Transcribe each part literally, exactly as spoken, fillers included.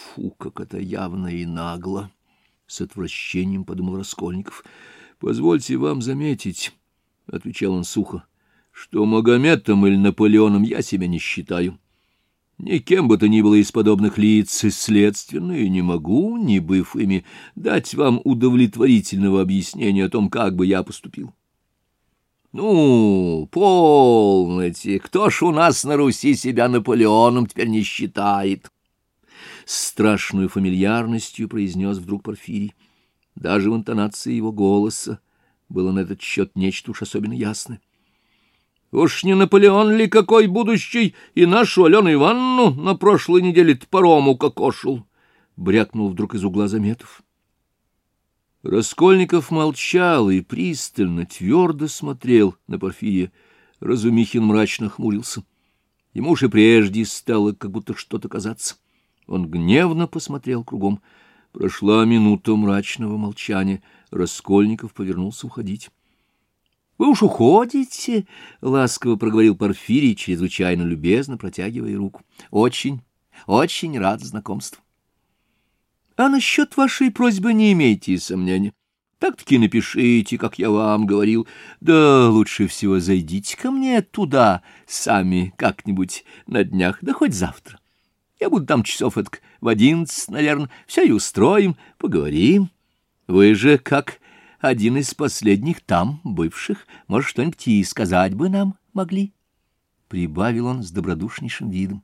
Фу, как это явно и нагло! — с отвращением подумал Раскольников. — Позвольте вам заметить, — отвечал он сухо, — что Магометом или Наполеоном я себя не считаю. Никем бы то ни было из подобных лиц, и следственно, и не могу, не быв ими, дать вам удовлетворительного объяснения о том, как бы я поступил. — Ну, полноте, кто ж у нас на Руси себя Наполеоном теперь не считает? С страшной фамильярностью произнес вдруг Порфирий. Даже в интонации его голоса было на этот счет нечто уж особенно ясное. — Уж не Наполеон ли какой будущий и нашу Алену Ивановну на прошлой неделе топором укокошил? — брякнул вдруг из угла Заметов. Раскольников молчал и пристально, твердо смотрел на Порфирия. Разумихин мрачно хмурился. Ему уж и прежде стало как будто что-то казаться. Он гневно посмотрел кругом. Прошла минута мрачного молчания. Раскольников повернулся уходить. — Вы уж уходите? — ласково проговорил Порфирий, чрезвычайно любезно протягивая руку. — Очень, очень рад знакомству. — А насчет вашей просьбы не имейте сомнений. Так-таки напишите, как я вам говорил. Да лучше всего зайдите ко мне туда сами как-нибудь на днях, да хоть завтра. Я буду там часов эдак в одиннадцать, наверное. Все и устроим, поговорим. Вы же, как один из последних там бывших, может, что-нибудь и сказать бы нам могли. Прибавил он с добродушнейшим видом.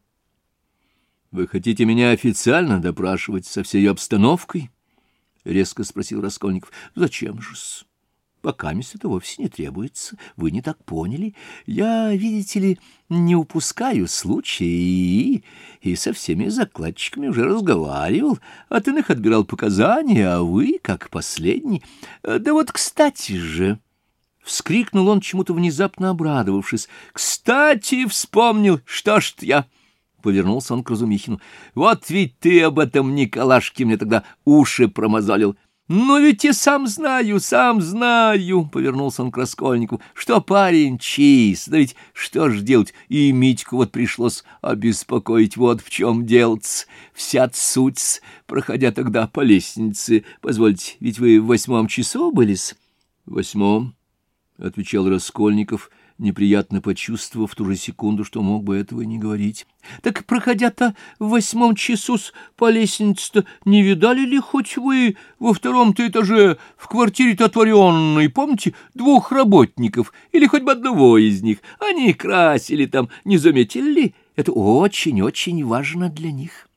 — Вы хотите меня официально допрашивать со всей обстановкой? — резко спросил Раскольников. — Зачем же-с? Покаместь это вовсе не требуется. Вы не так поняли. Я, видите ли, не упускаю случая и, и со всеми закладчиками уже разговаривал, от иных отбирал показания, а вы, как последний... Да вот, кстати же... Вскрикнул он, чему-то внезапно обрадовавшись. «Кстати, вспомнил, что ж я...» Повернулся он к Разумихину. «Вот ведь ты об этом Николашке мне тогда уши промозолил. Ну ведь и сам знаю, сам знаю, — повернулся он к Раскольнику, — что парень чист, да ведь что ж делать, и Митьку вот пришлось обеспокоить, вот в чем делать. Вся суть, проходя тогда по лестнице, позвольте, ведь вы в восьмом часу были-с? — В восьмом, — отвечал Раскольников, неприятно почувствовав в ту же секунду, что мог бы этого и не говорить. — Так, проходя-то в восьмом часу по лестнице-то, не видали ли хоть вы во втором-то этаже в квартире-то отворенной, помните, двух работников, или хоть бы одного из них? Они красили там, не заметили ли? Это очень-очень важно для них.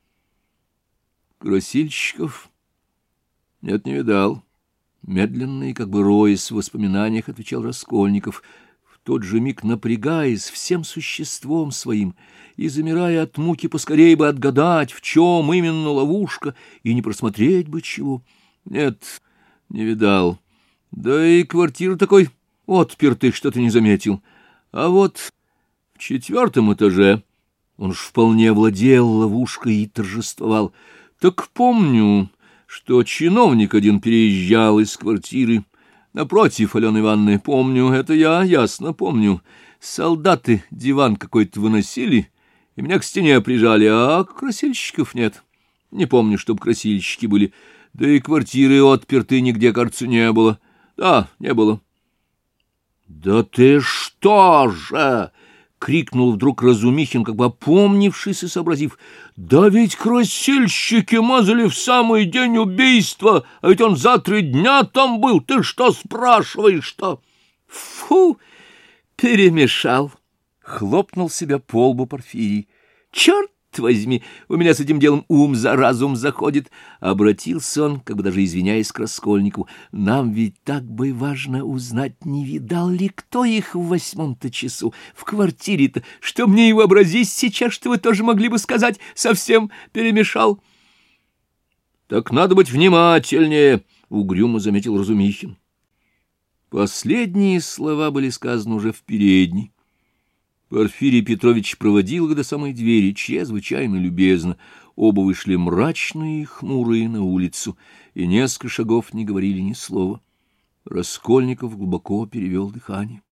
— Красильщиков? — Нет, не видал. Медленно и как бы роясь в воспоминаниях, отвечал Раскольников, в тот же миг напрягаясь всем существом своим и замирая от муки поскорее бы отгадать, в чем именно ловушка, и не просмотреть бы чего. Нет, не видал. Да и квартира такой отпертый, что-то не заметил. А вот в четвертом этаже он уж вполне овладел ловушкой и торжествовал. Так помню, что чиновник один переезжал из квартиры. Напротив Алены Ивановны, помню, это я ясно помню. Солдаты диван какой-то выносили, и меня к стене прижали, а красильщиков нет. Не помню, чтоб красильщики были. Да и квартиры отперты нигде, кажется, не было. Да, не было. — Да ты что же? — крикнул вдруг Разумихин, как бы опомнившись и сообразив. — Да ведь красильщики мазали в самый день убийства, а ведь он за три дня там был. Ты что спрашиваешь-то? — Фу! Перемешал! — хлопнул себя по лбу Порфирий. — Черт возьми, у меня с этим делом ум за разум заходит. Обратился он, как бы даже извиняясь к Раскольникову. Нам ведь так бы важно узнать, не видал ли кто их в восьмом-то часу в квартире-то, что мне и вообразить сейчас, что вы тоже могли бы сказать, совсем перемешал. — Так надо быть внимательнее, — угрюмо заметил Разумихин. Последние слова были сказаны уже в передней. Порфирий Петрович проводил их до самой двери, чрезвычайно любезно. Оба вышли мрачные и хмурые на улицу, и несколько шагов не говорили ни слова. Раскольников глубоко перевел дыхание.